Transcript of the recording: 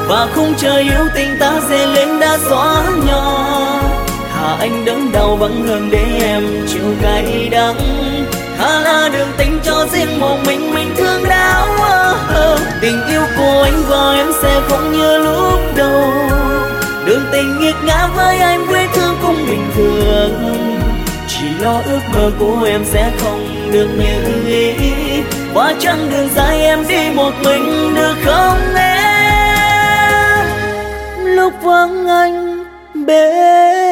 và khung trời yêu tình ta dệt lên đã xóa nhỏ. Thà anh đớn đau vắng hơn để em chịu cay đắng, thà là đường tình cho riêng một mình thương đau. Tình yêu của anh và em sẽ không như lúc đầu, đường tình nghiệt ngã với anh vết thương cũng bình thường. Chỉ lo ước mơ của em sẽ không được như ý, qua chặng đường dài em đi một mình được không em? Lúc vắng anh bên